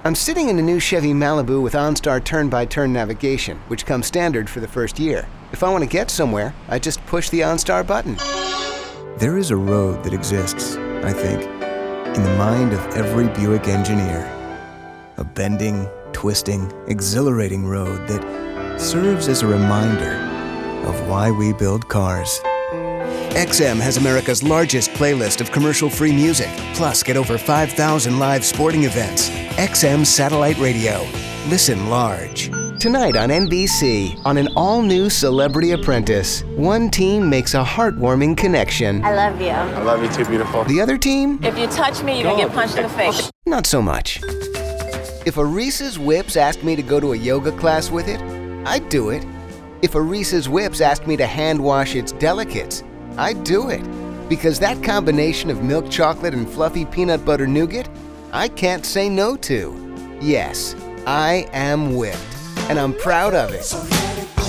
I'm sitting in a new Chevy Malibu with OnStar turn-by-turn navigation, which comes standard for the first year. If I want to get somewhere, I just push the OnStar button. There is a road that exists, I think, in the mind of every Buick engineer. A bending, twisting, exhilarating road that serves as a reminder of why we build cars. XM has America's largest playlist of commercial-free music. Plus, get over 5,000 live sporting events. XM Satellite Radio. Listen large. Tonight on NBC, on an all-new Celebrity Apprentice, one team makes a heartwarming connection. I love you. I love you too, beautiful. The other team? If you touch me, you're gonna get punched in the face. Not so much. If a Reese's Whips asked me to go to a yoga class with it, I'd do it. If a Reese's Whips asked me to hand wash its delicates, I'd do it. Because that combination of milk chocolate and fluffy peanut butter nougat, I can't say no to. Yes, I am whipped. And I'm proud of it.